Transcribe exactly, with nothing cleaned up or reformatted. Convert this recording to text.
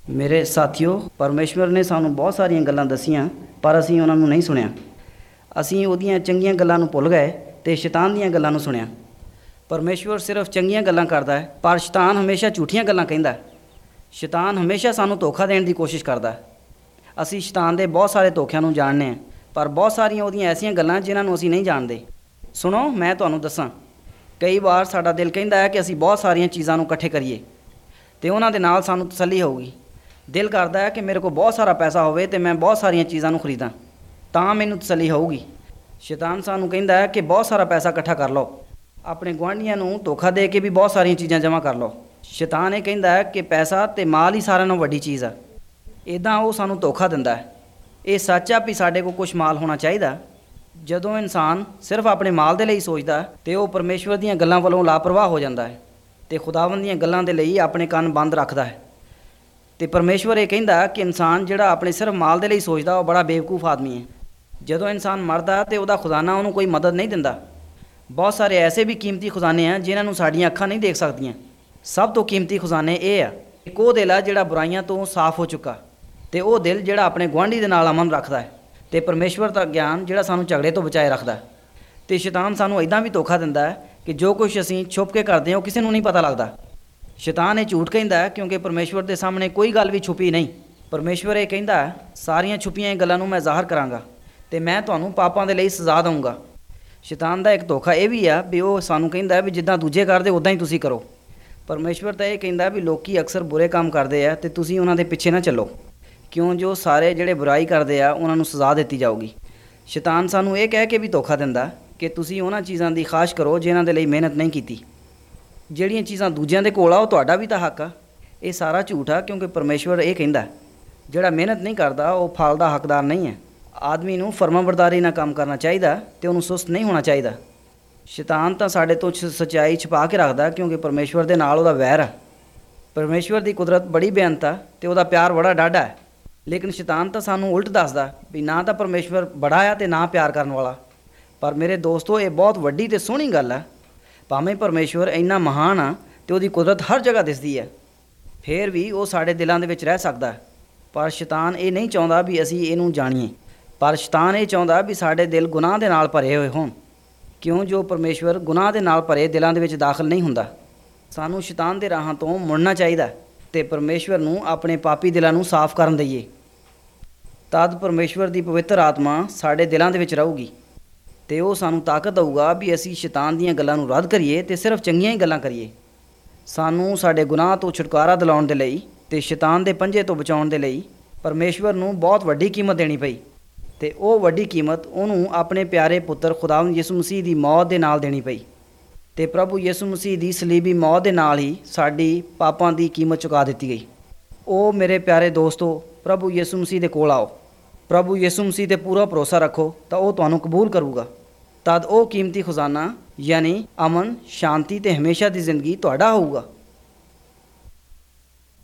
ਮੇਰੇ ਸਾਥੀਓ, ਪਰਮੇਸ਼ਵਰ ਨੇ ਸਾਨੂੰ ਬਹੁਤ ਸਾਰੀਆਂ ਗੱਲਾਂ ਦਸੀਆਂ, ਪਰ ਅਸੀਂ ਉਹਨਾਂ ਨੂੰ ਨਹੀਂ ਸੁਣਿਆ। ਅਸੀਂ ਉਹਦੀਆਂ ਚੰਗੀਆਂ ਗੱਲਾਂ ਨੂੰ ਭੁੱਲ ਗਏ ਅਤੇ ਸ਼ੈਤਾਨ ਦੀਆਂ ਗੱਲਾਂ ਨੂੰ ਸੁਣਿਆ। ਪਰਮੇਸ਼ਵਰ ਸਿਰਫ ਚੰਗੀਆਂ ਗੱਲਾਂ ਕਰਦਾ ਹੈ, ਪਰ ਸ਼ੈਤਾਨ ਹਮੇਸ਼ਾ ਝੂਠੀਆਂ ਗੱਲਾਂ ਕਹਿੰਦਾ। ਸ਼ੈਤਾਨ ਹਮੇਸ਼ਾ ਸਾਨੂੰ ਧੋਖਾ ਦੇਣ ਦੀ ਕੋਸ਼ਿਸ਼ ਕਰਦਾ। ਅਸੀਂ ਸ਼ੈਤਾਨ ਦੇ ਬਹੁਤ ਸਾਰੇ ਧੋਖਿਆਂ ਨੂੰ ਜਾਣਦੇ ਹਾਂ, ਪਰ ਬਹੁਤ ਸਾਰੀਆਂ ਉਹਦੀਆਂ ਐਸੀਆਂ ਗੱਲਾਂ ਜਿਨ੍ਹਾਂ ਨੂੰ ਅਸੀਂ ਨਹੀਂ ਜਾਣਦੇ। ਸੁਣੋ, ਮੈਂ ਤੁਹਾਨੂੰ ਦੱਸਾਂ, ਕਈ ਵਾਰ ਸਾਡਾ ਦਿਲ ਕਹਿੰਦਾ ਹੈ ਕਿ ਅਸੀਂ ਬਹੁਤ ਸਾਰੀਆਂ ਚੀਜ਼ਾਂ ਨੂੰ ਇਕੱਠੇ ਕਰੀਏ ਅਤੇ ਉਹਨਾਂ ਦੇ ਨਾਲ ਸਾਨੂੰ ਤਸੱਲੀ ਹੋਊਗੀ। ਦਿਲ ਕਰਦਾ ਹੈ ਕਿ ਮੇਰੇ ਕੋਲ ਬਹੁਤ ਸਾਰਾ ਪੈਸਾ ਹੋਵੇ ਅਤੇ ਮੈਂ ਬਹੁਤ ਸਾਰੀਆਂ ਚੀਜ਼ਾਂ ਨੂੰ ਖਰੀਦਾਂ, ਤਾਂ ਮੈਨੂੰ ਤਸੱਲੀ ਹੋਊਗੀ। ਸ਼ੈਤਾਨ ਸਾਨੂੰ ਕਹਿੰਦਾ ਹੈ ਕਿ ਬਹੁਤ ਸਾਰਾ ਪੈਸਾ ਇਕੱਠਾ ਕਰ ਲਓ, ਆਪਣੇ ਗੁਆਂਢੀਆਂ ਨੂੰ ਧੋਖਾ ਦੇ ਕੇ ਵੀ ਬਹੁਤ ਸਾਰੀਆਂ ਚੀਜ਼ਾਂ ਜਮ੍ਹਾਂ ਕਰ ਲਓ। ਸ਼ੈਤਾਨ ਇਹ ਕਹਿੰਦਾ ਹੈ ਕਿ ਪੈਸਾ ਅਤੇ ਮਾਲ ਹੀ ਸਾਰਿਆਂ ਨਾਲੋਂ ਵੱਡੀ ਚੀਜ਼ ਆ। ਇੱਦਾਂ ਉਹ ਸਾਨੂੰ ਧੋਖਾ ਦਿੰਦਾ ਹੈ। ਇਹ ਸੱਚ ਆ ਵੀ ਸਾਡੇ ਕੋਲ ਕੁਛ ਮਾਲ ਹੋਣਾ ਚਾਹੀਦਾ। ਜਦੋਂ ਇਨਸਾਨ ਸਿਰਫ ਆਪਣੇ ਮਾਲ ਦੇ ਲਈ ਸੋਚਦਾ ਅਤੇ ਉਹ ਪਰਮੇਸ਼ਵਰ ਦੀਆਂ ਗੱਲਾਂ ਵੱਲੋਂ ਲਾਪਰਵਾਹ ਹੋ ਜਾਂਦਾ ਹੈ ਅਤੇ ਖੁਦਾਵੰਦ ਦੀਆਂ ਗੱਲਾਂ ਦੇ ਲਈ ਆਪਣੇ ਕੰਨ ਬੰਦ ਰੱਖਦਾ ਹੈ। ਅਤੇ ਪਰਮੇਸ਼ਵਰ ਇਹ ਕਹਿੰਦਾ ਕਿ ਇਨਸਾਨ ਜਿਹੜਾ ਆਪਣੇ ਸਿਰਫ ਮਾਲ ਦੇ ਲਈ ਸੋਚਦਾ ਉਹ ਬੜਾ ਬੇਵਕੂਫ ਆਦਮੀ ਹੈ। ਜਦੋਂ ਇਨਸਾਨ ਮਰਦਾ ਅਤੇ ਉਹਦਾ ਖਜ਼ਾਨਾ ਉਹਨੂੰ ਕੋਈ ਮਦਦ ਨਹੀਂ ਦਿੰਦਾ। ਬਹੁਤ ਸਾਰੇ ਐਸੇ ਵੀ ਕੀਮਤੀ ਖਜ਼ਾਨੇ ਆ ਜਿਨ੍ਹਾਂ ਨੂੰ ਸਾਡੀਆਂ ਅੱਖਾਂ ਨਹੀਂ ਦੇਖ ਸਕਦੀਆਂ। ਸਭ ਤੋਂ ਕੀਮਤੀ ਖਜ਼ਾਨੇ ਇਹ ਆ, ਇੱਕ ਉਹ ਦਿਲ ਆ ਜਿਹੜਾ ਬੁਰਾਈਆਂ ਤੋਂ ਸਾਫ਼ ਹੋ ਚੁੱਕਾ, ਅਤੇ ਉਹ ਦਿਲ ਜਿਹੜਾ ਆਪਣੇ ਗੁਆਂਢੀ ਦੇ ਨਾਲ ਅਮਨ ਰੱਖਦਾ ਹੈ, ਅਤੇ ਪਰਮੇਸ਼ਵਰ ਦਾ ਗਿਆਨ ਜਿਹੜਾ ਸਾਨੂੰ ਝਗੜੇ ਤੋਂ ਬਚਾਏ ਰੱਖਦਾ। ਅਤੇ ਸ਼ੈਤਾਨ ਸਾਨੂੰ ਇੱਦਾਂ ਵੀ ਧੋਖਾ ਦਿੰਦਾ ਹੈ ਕਿ ਜੋ ਕੁਛ ਅਸੀਂ ਛੁਪ ਕੇ ਕਰਦੇ ਹਾਂ ਉਹ ਕਿਸੇ ਨੂੰ ਨਹੀਂ ਪਤਾ ਲੱਗਦਾ। ਸ਼ੈਤਾਨ ਇਹ ਝੂਠ ਕਹਿੰਦਾ ਹੈ ਕਿਉਂਕਿ ਪਰਮੇਸ਼ਵਰ ਦੇ ਸਾਹਮਣੇ ਕੋਈ ਗੱਲ ਵੀ ਛੁਪੀ ਨਹੀਂ। ਪਰਮੇਸ਼ਵਰ ਇਹ ਕਹਿੰਦਾ ਸਾਰੀਆਂ ਛੁਪੀਆਂ ਗੱਲਾਂ ਨੂੰ ਮੈਂ ਜ਼ਾਹਰ ਕਰਾਂਗਾ ਅਤੇ ਮੈਂ ਤੁਹਾਨੂੰ ਪਾਪਾਂ ਦੇ ਲਈ ਸਜ਼ਾ ਦਊਂਗਾ। ਸ਼ੈਤਾਨ ਦਾ ਇੱਕ ਧੋਖਾ ਇਹ ਵੀ ਆ ਵੀ ਉਹ ਸਾਨੂੰ ਕਹਿੰਦਾ ਵੀ ਜਿੱਦਾਂ ਦੂਜੇ ਕਰਦੇ ਉੱਦਾਂ ਹੀ ਤੁਸੀਂ ਕਰੋ। ਪਰਮੇਸ਼ਵਰ ਤਾਂ ਇਹ ਕਹਿੰਦਾ ਵੀ ਲੋਕ ਅਕਸਰ ਬੁਰੇ ਕੰਮ ਕਰਦੇ ਆ ਅਤੇ ਤੁਸੀਂ ਉਹਨਾਂ ਦੇ ਪਿੱਛੇ ਨਾ ਚੱਲੋ, ਕਿਉਂ ਜੋ ਸਾਰੇ ਜਿਹੜੇ ਬੁਰਾਈ ਕਰਦੇ ਆ ਉਹਨਾਂ ਨੂੰ ਸਜ਼ਾ ਦਿੱਤੀ ਜਾਊਗੀ। ਸ਼ੈਤਾਨ ਸਾਨੂੰ ਇਹ ਕਹਿ ਕੇ ਵੀ ਧੋਖਾ ਦਿੰਦਾ ਕਿ ਤੁਸੀਂ ਉਹਨਾਂ ਚੀਜ਼ਾਂ ਦੀ ਖਾਸ਼ ਕਰੋ ਜਿਨ੍ਹਾਂ ਦੇ ਲਈ ਮਿਹਨਤ ਨਹੀਂ ਕੀਤੀ। ਜਿਹੜੀਆਂ ਚੀਜ਼ਾਂ ਦੂਜਿਆਂ ਦੇ ਕੋਲ ਆ ਉਹ ਤੁਹਾਡਾ ਵੀ ਤਾਂ ਹੱਕ ਆ। ਇਹ ਸਾਰਾ ਝੂਠ ਆ, ਕਿਉਂਕਿ ਪਰਮੇਸ਼ਵਰ ਇਹ ਕਹਿੰਦਾ ਜਿਹੜਾ ਮਿਹਨਤ ਨਹੀਂ ਕਰਦਾ ਉਹ ਫਲ ਦਾ ਹੱਕਦਾਰ ਨਹੀਂ ਹੈ। ਆਦਮੀ ਨੂੰ ਫਰਮਾਬਰਦਾਰੀ ਨਾਲ ਕੰਮ ਕਰਨਾ ਚਾਹੀਦਾ ਅਤੇ ਉਹਨੂੰ ਸੁਸਤ ਨਹੀਂ ਹੋਣਾ ਚਾਹੀਦਾ। ਸ਼ੈਤਾਨ ਤਾਂ ਸਾਡੇ ਤੋਂ ਸੱਚਾਈ ਛੁਪਾ ਕੇ ਰੱਖਦਾ, ਕਿਉਂਕਿ ਪਰਮੇਸ਼ਵਰ ਦੇ ਨਾਲ ਉਹਦਾ ਵੈਰ ਆ। ਪਰਮੇਸ਼ਵਰ ਦੀ ਕੁਦਰਤ ਬੜੀ ਬੇਅੰਤ ਆ ਅਤੇ ਉਹਦਾ ਪਿਆਰ ਬੜਾ ਡਾਢਾ ਹੈ, ਲੇਕਿਨ ਸ਼ੈਤਾਨ ਤਾਂ ਸਾਨੂੰ ਉਲਟ ਦੱਸਦਾ ਵੀ ਨਾ ਤਾਂ ਪਰਮੇਸ਼ਵਰ ਬੜਾ ਆ ਅਤੇ ਨਾ ਪਿਆਰ ਕਰਨ ਵਾਲਾ। ਪਰ ਮੇਰੇ ਦੋਸਤੋ, ਇਹ ਬਹੁਤ ਵੱਡੀ ਅਤੇ ਸੋਹਣੀ ਗੱਲ ਆ। ਭਾਵੇਂ ਪਰਮੇਸ਼ਵਰ ਇੰਨਾ ਮਹਾਨ ਆ ਅਤੇ ਉਹਦੀ ਕੁਦਰਤ ਹਰ ਜਗ੍ਹਾ ਦਿਸਦੀ ਹੈ, ਫਿਰ ਵੀ ਉਹ ਸਾਡੇ ਦਿਲਾਂ ਦੇ ਵਿੱਚ ਰਹਿ ਸਕਦਾ। ਪਰ ਸ਼ੈਤਾਨ ਇਹ ਨਹੀਂ ਚਾਹੁੰਦਾ ਵੀ ਅਸੀਂ ਇਹਨੂੰ ਜਾਣੀਏ। ਪਰ ਸ਼ੈਤਾਨ ਇਹ ਚਾਹੁੰਦਾ ਵੀ ਸਾਡੇ ਦਿਲ ਗੁਨਾਹ ਦੇ ਨਾਲ ਭਰੇ ਹੋਏ ਹੋਣ, ਕਿਉਂ ਜੋ ਪਰਮੇਸ਼ਵਰ ਗੁਨਾਹ ਦੇ ਨਾਲ ਭਰੇ ਦਿਲਾਂ ਦੇ ਵਿੱਚ ਦਾਖਲ ਨਹੀਂ ਹੁੰਦਾ। ਸਾਨੂੰ ਸ਼ੈਤਾਨ ਦੇ ਰਾਹਾਂ ਤੋਂ ਮੁੜਨਾ ਚਾਹੀਦਾ ਅਤੇ ਪਰਮੇਸ਼ਵਰ ਨੂੰ ਆਪਣੇ ਪਾਪੀ ਦਿਲਾਂ ਨੂੰ ਸਾਫ਼ ਕਰਨ ਦਈਏ। ਤਦ ਪਰਮੇਸ਼ਵਰ ਦੀ ਪਵਿੱਤਰ ਆਤਮਾ ਸਾਡੇ ਦਿਲਾਂ ਦੇ ਵਿੱਚ ਰਹੂਗੀ ਅਤੇ ਉਹ ਸਾਨੂੰ ਤਾਕਤ ਦਊਗਾ ਵੀ ਅਸੀਂ ਸ਼ੈਤਾਨ ਦੀਆਂ ਗੱਲਾਂ ਨੂੰ ਰੱਦ ਕਰੀਏ ਅਤੇ ਸਿਰਫ ਚੰਗੀਆਂ ਹੀ ਗੱਲਾਂ ਕਰੀਏ। ਸਾਨੂੰ ਸਾਡੇ ਗੁਨਾਹ ਤੋਂ ਛੁਟਕਾਰਾ ਦਿਲਾਉਣ ਦੇ ਲਈ ਅਤੇ ਸ਼ੈਤਾਨ ਦੇ ਪੰਜੇ ਤੋਂ ਬਚਾਉਣ ਦੇ ਲਈ ਪਰਮੇਸ਼ਵਰ ਨੂੰ ਬਹੁਤ ਵੱਡੀ ਕੀਮਤ ਦੇਣੀ ਪਈ, ਅਤੇ ਉਹ ਵੱਡੀ ਕੀਮਤ ਉਹਨੂੰ ਆਪਣੇ ਪਿਆਰੇ ਪੁੱਤਰ ਖੁਦਾਵੰਦ ਯਿਸੂ ਮਸੀਹ ਦੀ ਮੌਤ ਦੇ ਨਾਲ ਦੇਣੀ ਪਈ। ਅਤੇ ਪ੍ਰਭੂ ਯਿਸੂ ਮਸੀਹ ਦੀ ਸਲੀਬੀ ਮੌਤ ਦੇ ਨਾਲ ਹੀ ਸਾਡੀ ਪਾਪਾਂ ਦੀ ਕੀਮਤ ਚੁਕਾ ਦਿੱਤੀ ਗਈ। ਉਹ ਮੇਰੇ ਪਿਆਰੇ ਦੋਸਤੋ, ਪ੍ਰਭੂ ਯਿਸੂ ਮਸੀਹ ਦੇ ਕੋਲ ਆਓ। ਪ੍ਰਭੂ ਯਿਸੂ ਮਸੀਹ 'ਤੇ ਪੂਰਾ ਭਰੋਸਾ ਰੱਖੋ ਤਾਂ ਉਹ ਤੁਹਾਨੂੰ ਕਬੂਲ ਕਰੂਗਾ। ਤਦ ਉਹ ਕੀਮਤੀ ਖਜ਼ਾਨਾ ਯਾਨੀ ਅਮਨ, ਸ਼ਾਂਤੀ ਅਤੇ ਹਮੇਸ਼ਾ ਦੀ ਜ਼ਿੰਦਗੀ ਤੁਹਾਡਾ ਹੋਊਗਾ।